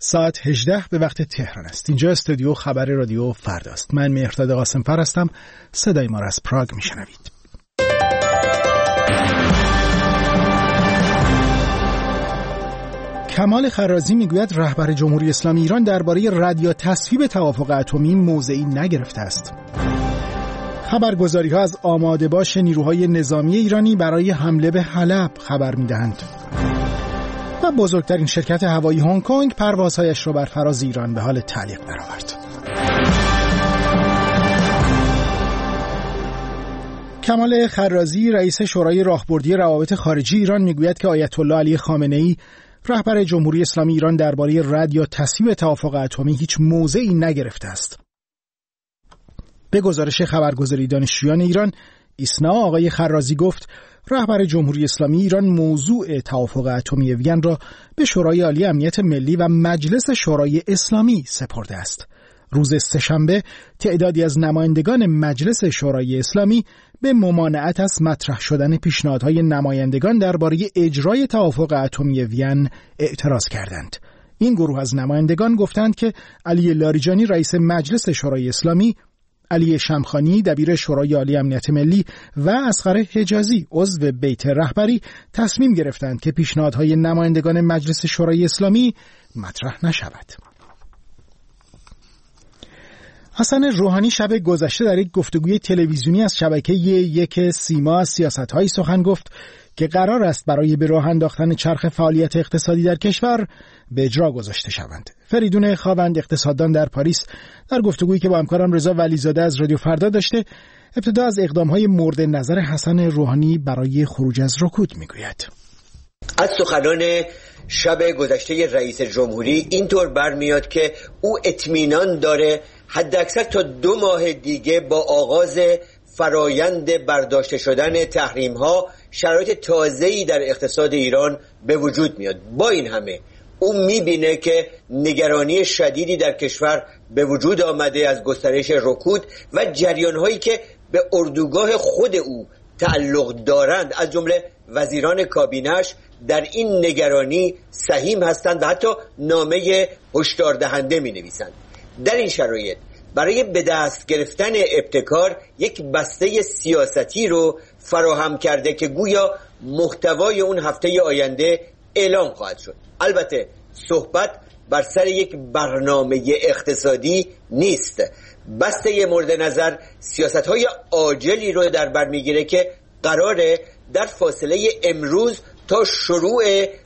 ساعت 18 به وقت تهران است. اینجا استودیو خبر رادیو فرداست. من مهرداد قاسم‌فر هستم. صدای ما را از پراگ میشنوید. کمال خرازی میگوید رهبر جمهوری اسلامی ایران درباره رد یا تصویب توافق اتمی موضعی نگرفته است. خبرگزاری‌ها از آماده باش نیروهای نظامی ایرانی برای حمله به حلب خبر می‌دهند. و بزرگترین شرکت هوایی هنگ کنگ پروازهایش را بر فراز ایران به حال تعلیق درآورد. کمال خرازی رئیس شورای راهبردی روابط خارجی ایران میگوید که آیت الله علی خامنه‌ای رهبر جمهوری اسلامی ایران درباره رد یا تصویب توافق اتمی هیچ موضعی نگرفته است. به گزارش خبرگزاری دانشجویان ایران ایسنا، آقای خرازی گفت رهبر جمهوری اسلامی ایران موضوع توافق اتمی وین را به شورای عالی امنیت ملی و مجلس شورای اسلامی سپرده است. روز سه‌شنبه تعدادی از نمایندگان مجلس شورای اسلامی به ممانعت از مطرح شدن پیشنهادهای نمایندگان درباره اجرای توافق اتمی وین اعتراض کردند. این گروه از نمایندگان گفتند که علی لاریجانی رئیس مجلس شورای اسلامی، علی شمخانی دبیر شورای عالی امنیت ملی و اصغر حجازی عضو بیت رهبری تصمیم گرفتند که پیشنهادهای نمایندگان مجلس شورای اسلامی مطرح نشود. حسن روحانی شب گذشته در یک گفتگوی تلویزیونی از شبکه یک سیما از سیاست‌های سخن گفت که قرار است برای به راه انداختن چرخ فعالیت اقتصادی در کشور به اجرا گذاشته شوند. فریدون خاوند، اقتصاددان در پاریس، در گفتگویی که با همکارم رضا ولیزاده از رادیو فردا داشته، ابتدا از اقدام‌های مورد نظر حسن روحانی برای خروج از رکود میگوید. از سخنان شب گذشته رئیس جمهوری اینطور برمیاد که او اطمینان داره حداکثر تا 2 ماه دیگه با آغاز فرایند برداشته شدن تحریم‌ها شرایط تازه‌ای در اقتصاد ایران به وجود میاد. با این همه او میبینه که نگرانی شدیدی در کشور به وجود آمده از گسترش رکود و جریان‌هایی که به اردوگاه خود او تعلق دارند، از جمله وزیران کابینه‌اش در این نگرانی سهیم هستند و حتی نامه هشدار دهنده می‌نویسند. در این شرایط برای به دست گرفتن ابتکار یک بسته سیاستی رو فراهم کرده که گویا محتوای اون هفته آینده اعلام خواهد شد. البته صحبت بر سر یک برنامه اقتصادی نیست. بسته مورد نظر سیاست‌های عاجلی رو در بر میگیره که قراره در فاصله امروز تا شروع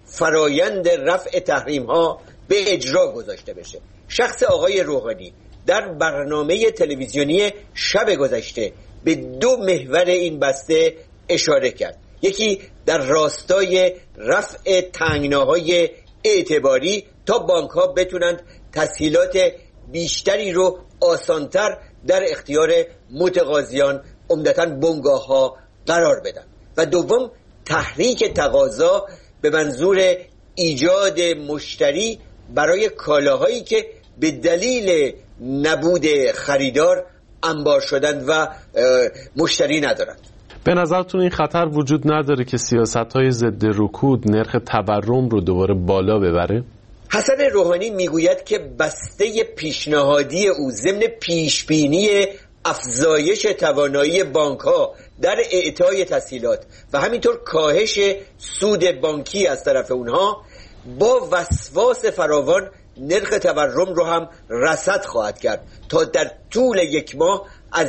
فرایند رفع تحریم‌ها به اجرا گذاشته بشه. شخص آقای روحانی در برنامه تلویزیونی شب گذشته به 2 محور این بسته اشاره کرد. یکی در راستای رفع تنگناهای اعتباری تا بانک‌ها بتونند تسهیلات بیشتری رو آسانتر در اختیار متقاضیان، عمدتاً بنگاه‌ها قرار بدن، و دوم تحریک تقاضا به منظور ایجاد مشتری برای کالاهایی که به دلیل نبود خریدار انبار شدند و مشتری ندارند. به نظرتون این خطر وجود نداره که سیاست‌های ضد رکود نرخ تورم رو دوباره بالا ببره؟ حسن روحانی میگوید که بسته پیشنهادی او ضمن پیشبینی افزایش توانایی بانک‌ها در اعطای تسهیلات و همینطور کاهش سود بانکی از طرف اونها با وسواس فراوان نرخ تورم رو هم رصد خواهد کرد تا در طول 1 ماه از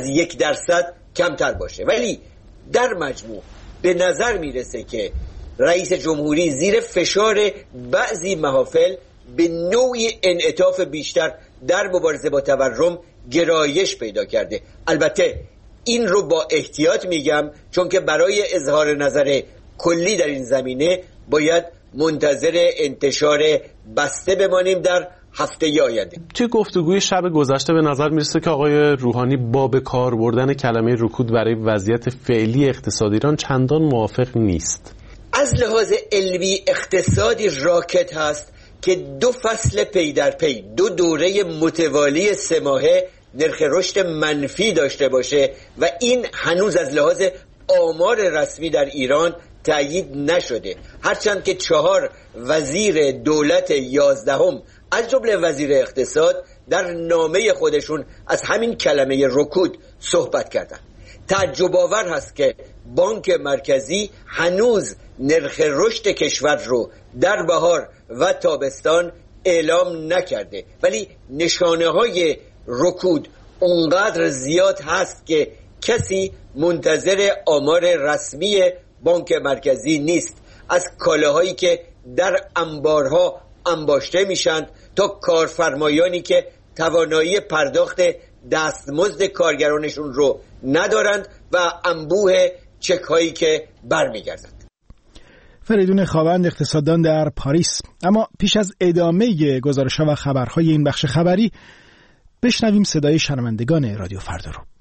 1% کمتر باشه. ولی در مجموع به نظر میرسه که رئیس جمهوری زیر فشار بعضی محافل به نوعی انعطاف بیشتر در مبارزه با تورم گرایش پیدا کرده. البته این رو با احتیاط میگم، چون که برای اظهار نظر کلی در این زمینه باید منتظر انتشار بسته بمانیم در هفته آینده. توی گفتگوی شب گذشته به نظر میرسه که آقای روحانی با به کار بردن کلمه رکود برای وضعیت فعلی اقتصاد ایران چندان موافق نیست. از لحاظ علمی اقتصادی راکت هست که 2 فصل پی در پی 2 دوره متوالی 3 ماهه نرخ رشد منفی داشته باشه و این هنوز از لحاظ آمار رسمی در ایران تأیید نشده، هرچند که 4 وزیر دولت 11 از جمله وزیر اقتصاد در نامه خودشون از همین کلمه رکود صحبت کردن. تعجب آور هست که بانک مرکزی هنوز نرخ رشد کشور رو در بهار و تابستان اعلام نکرده، ولی نشانه های رکود اونقدر زیاد هست که کسی منتظر آمار رسمی بانک مرکزی نیست، از کالاهایی که در انبارها انباشته میشن تا کارفرمایانی که توانایی پرداخت دستمزد کارگرانشون رو ندارند و انبوه چک هایی که برمیگردند. فریدون خاوند، اقتصاددان در پاریس. اما پیش از ادامه گزارش‌ها و خبرهای این بخش خبری بشنویم صدای شنوندگان رادیو فردا رو.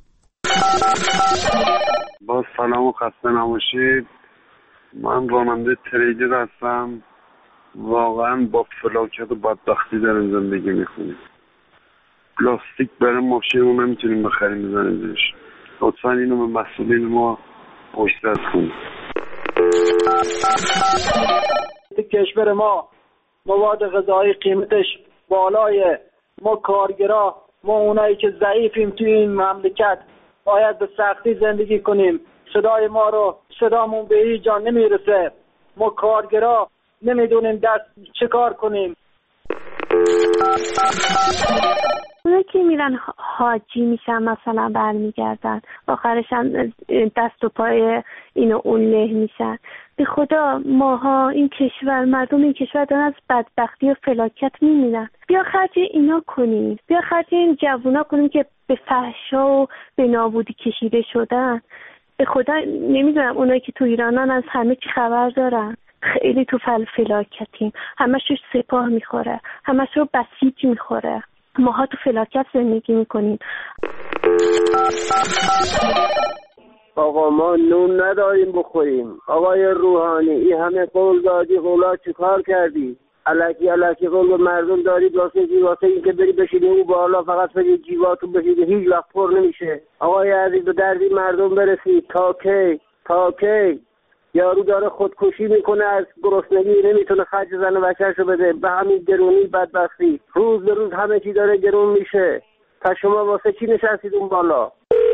با سلام و خسته نباشید. من راننده تریلر هستم. واقعا با فلاکت و بدبختی داریم زندگی میکنیم. پلاستیک برای ماشینمون نمیتونیم بخریم بزنیم زیرش. لطفا اینو به مسئولین ما پشت کنیم. کشور ما مواد غذایی قیمتش بالای، ما کارگرا، ما اونایی که ضعیفیم توی این مملکت باید به سختی زندگی کنیم. صدامون به هیچ جا نمیرسه. ما کارگرا نمیدونیم دست چه کار کنیم. اونا که میرن حاجی میشن مثلا برمیگردن آخرش هم دست و پای این و اون له میشن. به خدا ماها این کشور، مردم این کشور دارن از بدبختی و فلاکت میمیرن. بیا خرج اینا کنیم، بیا خرج این جوونا کنیم که به فحشا و به نابودی کشیده شدن. به خدا نمیدونم اونایی که تو ایرانن از همه چی خبر دارن. خیلی تو فلاکتیم، همش رو سپاه میخوره، همش رو بسیج میخوره. ماها تو فلاکت زندگی میکنیم. آقا ما نون نداریم بخوریم. آقای روحانی این همه قول دادی، قولا چی کار کردی؟ الکی قول به مردم داری واسه این که بری بشینی اون بالا فقط بری جیباتو بشینی، هیچ وقت پر نمیشه. آقای عزیز به دردی مردم برسی. تا کی یارو داره خودکشی میکنه، از گرسنگی نمیتونه خرج زن و بچه‌شو بده، به همین گرونی بدبختی روز به روز همه چی داره گرون میشه. تا شما واسه چی نشستید اون بالا؟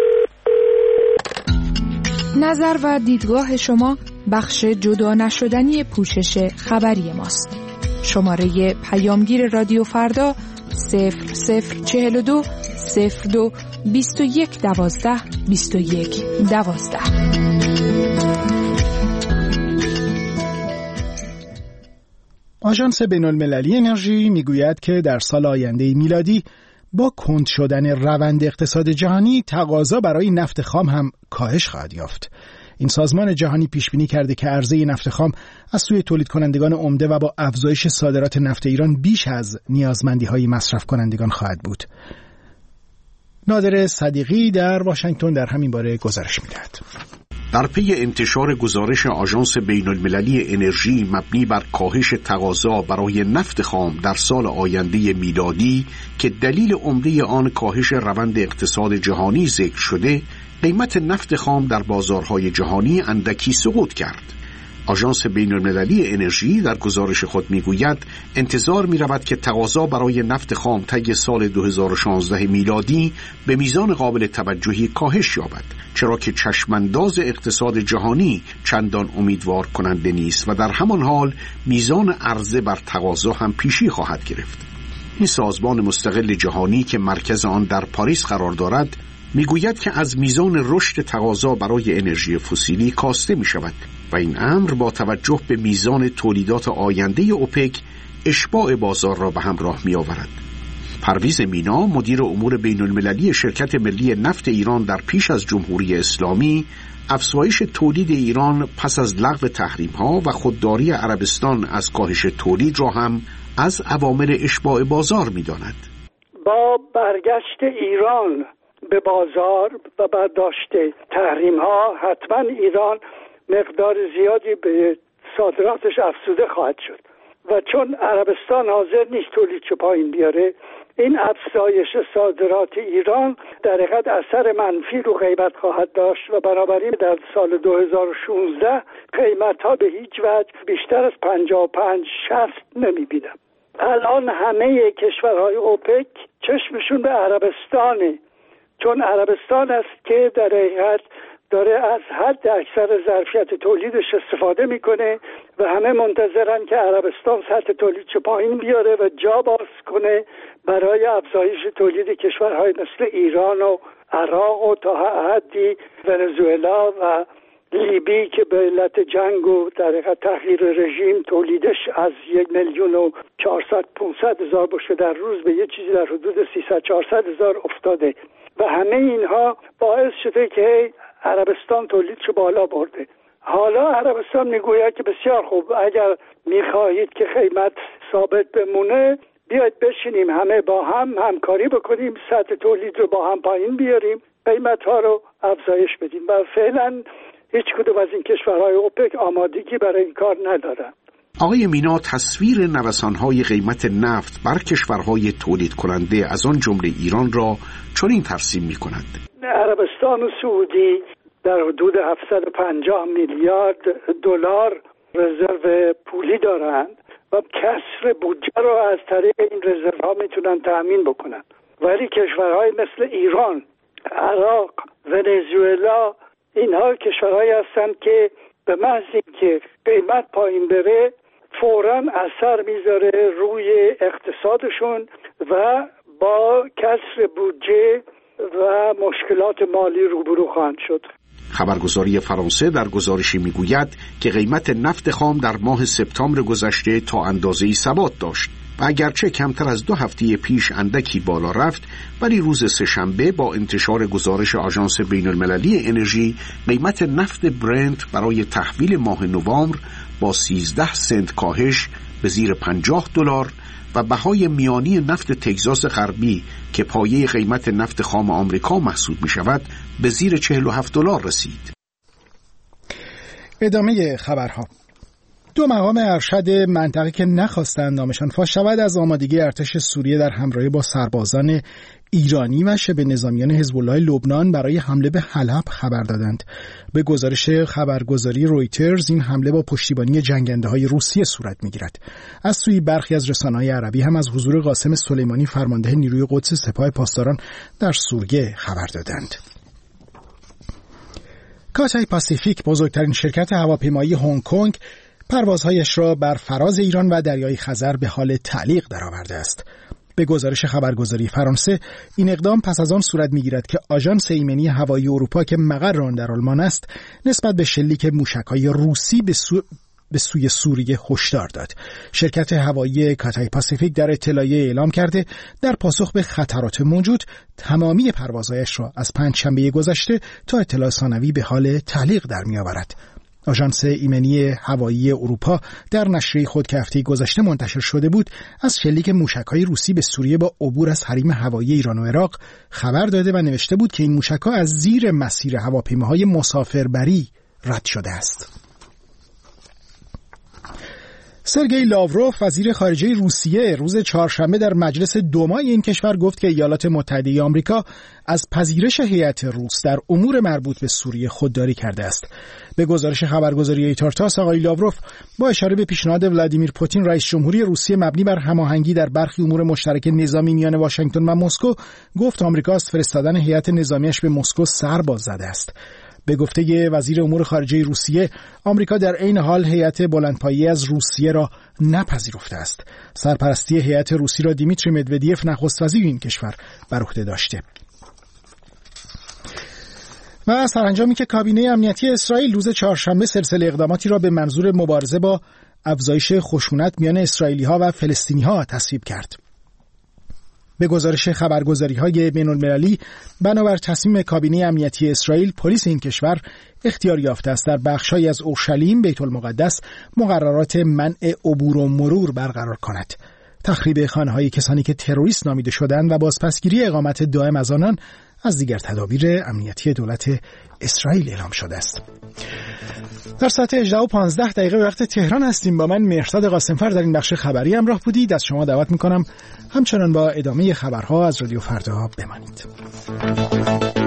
نظر و دیدگاه شما بخش جدا نشدنی پوشش خبری ماست. شماره پیامگیر رادیو فردا 0042 02 21 12 21 12. آژانس بین‌المللی انرژی میگوید که در سال آینده میلادی با کند شدن روند اقتصاد جهانی تقاضا برای نفت خام هم کاهش خواهد یافت. این سازمان جهانی پیش بینی کرده که عرضه نفت خام از سوی تولید کنندگان عمده و با افزایش صادرات نفت ایران بیش از نیازمندی‌های مصرف کنندگان خواهد بود. نادر صدیقی در واشنگتن در همین باره گزارش می‌دهد. در پی انتشار گزارش آژانس بین‌المللی انرژی مبنی بر کاهش تقاضا برای نفت خام در سال آینده میلادی که دلیل عمده آن کاهش روند اقتصاد جهانی ذکر شده، قیمت نفت خام در بازارهای جهانی اندکی سقوط کرد. آژانس بین‌المللی انرژی در گزارش خود میگوید انتظار می‌رود که تقاضا برای نفت خام طی سال 2016 میلادی به میزان قابل توجهی کاهش یابد، چرا که چشمانداز اقتصاد جهانی چندان امیدوار کننده نیست و در همان حال میزان عرضه بر تقاضا هم پیشی خواهد گرفت. این سازمان مستقل جهانی که مرکز آن در پاریس قرار دارد میگوید که از میزان رشد تقاضا برای انرژی فسیلی کاسته می شود و این امر با توجه به میزان تولیدات آینده اوپک اشباع بازار را به همراه می آورد. پرویز مینا، مدیر امور بین المللی شرکت ملی نفت ایران در پیش از جمهوری اسلامی، افزایش تولید ایران پس از لغو تحریم‌ها و خودداری عربستان از کاهش تولید را هم از عوامل اشباع بازار می داند. با برگشت ایران به بازار و برداشت تحریم‌ها حتما ایران مقدار زیادی به صادراتش افزوده خواهد شد و چون عربستان حاضر نیست تولیدشو پایین بیاره، این افزایش صادرات ایران در حقیقت اثر منفی رو قیمت خواهد داشت و بنابراین در سال 2016 قیمت‌ها به هیچ وجه بیشتر از 55-60 نمی‌بینم. الان همه کشورهای اوپک چشمشون به عربستانه، چون عربستان است که در حقیقت داره از حد اکثر ظرفیت تولیدش استفاده میکنه و همه منتظرن که عربستان سطح تولیدش پایین بیاره و جا باز کنه برای افزایش تولید کشورهای مثل ایران و عراق و تا حدی ونزوئلا و لیبی که به علت جنگ و در حقیقت تغییر رژیم تولیدش از 1,400,000-500,000 بشکه در روز به یه چیزی در حدود 300,000-400,000 افتاده و همه اینها باعث شده که عربستان تولیدشو بالا برده. حالا عربستان میگوید که بسیار خوب، اگر میخواهید که قیمت ثابت بمونه بیاید بشینیم همه با هم همکاری بکنیم، سطح تولید رو با هم پایین بیاریم، قیمت ها رو افزایش بدیم و فعلا هیچ کدوم از این کشورهای اوپک آمادگی برای این کار ندارن. آقای مینا، تصویر نوسان‌های قیمت نفت بر کشورهای تولید کننده از آن جمله ایران را چنین ترسیم می‌کند. عربستان و سعودی در حدود 750 میلیارد دلار رزرو پولی دارند و کسر بودجه را از طریق این رزروها میتونن تأمین بکنن، ولی کشورهای مثل ایران، عراق، ونزوئلا اینها کشورهایی هستند که به محض اینکه قیمت پایین بره فوراً اثر میذاره روی اقتصادشون و با کسر بودجه و مشکلات مالی روبرو خواهند شد. خبرگزاری فرانسه در گزارشی میگوید که قیمت نفت خام در ماه سپتامبر گذشته تا اندازه‌ای ثبات داشت و اگرچه کمتر از 2 هفته پیش اندکی بالا رفت، ولی روز سه‌شنبه با انتشار گزارش آژانس بین‌المللی انرژی قیمت نفت برنت برای تحویل ماه نوامبر با 13 سنت کاهش به زیر $50 و بهای میانی نفت تگزاس غربی که پایه قیمت نفت خام آمریکا محسوب می شود به زیر $47 رسید. ادامه خبرها. 2 مقام ارشد منطقه که نخواستند نامشان فاش شود از آمادگی ارتش سوریه در همراهی با سربازان ایرانی و شبه نظامیان حزب الله لبنان برای حمله به حلب خبر دادند. به گزارش خبرگزاری رویترز این حمله با پشتیبانی جنگنده‌های روسیه صورت می‌گیرد. از سوی برخی از رسانه‌های عربی هم از حضور قاسم سلیمانی فرمانده نیروی قدس سپاه پاسداران در سوریه خبر دادند. کاتای پاسیفیک، بزرگترین شرکت هواپیمایی هنگ کنگ، پروازهایش را بر فراز ایران و دریای خزر به حال تعلیق درآورده است. به گزارش خبرگزاری فرانسه این اقدام پس از آن صورت می‌گیرد که آژانس ایمنی هوایی اروپا که مقر آن در آلمان است نسبت به شلیک موشک‌های روسی به سوی سوریه هشدار داد. شرکت هوایی کاتای پاسیفیک در اطلاعیه اعلام کرده در پاسخ به خطرات موجود تمامی پروازهایش را از پنجشنبه گذشته تا اطلاع ثانوی به حال تعلیق در می‌آورد. آژانس ایمنی هوایی اروپا در نشریه خود که هفته گذشته منتشر شده بود از شلیک موشک‌های روسی به سوریه با عبور از حریم هوایی ایران و عراق خبر داده و نوشته بود که این موشک‌ها از زیر مسیر هواپیماهای مسافربری رد شده است. سرگئی لاوروف وزیر خارجه روسیه روز چهارشنبه در مجلس دومای این کشور گفت که ایالات متحده آمریکا از پذیرش هیئت روس در امور مربوط به سوریه خودداری کرده است. به گزارش خبرگزاری تارتاس آقای لاوروف با اشاره به پیشنهاد ولادیمیر پوتین رئیس جمهوری روسیه مبنی بر هماهنگی در برخی امور مشترک نظامی میان واشنگتن و مسکو گفت آمریکا از فرستادن هیئت نظامیش به مسکو سر باز زده است. به گفته وزیر امور خارجه روسیه، آمریکا در عین حال هیئت بلندپایه‌ای از روسیه را نپذیرفته است. سرپرستی هیئت روسی را دیمیتری مدودیف نخست وزیر این کشور بر عهده داشته. و سرانجامی که کابینه امنیتی اسرائیل روز چهارشنبه سلسله اقداماتی را به منظور مبارزه با افزایش خشونت میان اسرائیلی‌ها و فلسطینی‌ها تصویب کرد. به گزارش خبرگزاری‌های بین‌المللی بنابر تصمیم کابینه امنیتی اسرائیل، پلیس این کشور اختیار یافته است در بخش‌هایی از اورشلیم بیت المقدس مقررات منع عبور و مرور برقرار کند. تخریب خانه‌های کسانی که تروریست نامیده شدند و بازپسگیری اقامت دائم از آنان از دیگر تدابیر امنیتی دولت اسرائیل اعلام شده است. در ساعت 18:15 وقت تهران هستیم. با من مهرداد قاسمفر در این بخش خبری همراه بودید. از شما دعوت می‌کنم همچنان با ادامه خبرها از رادیو فردا بمانید.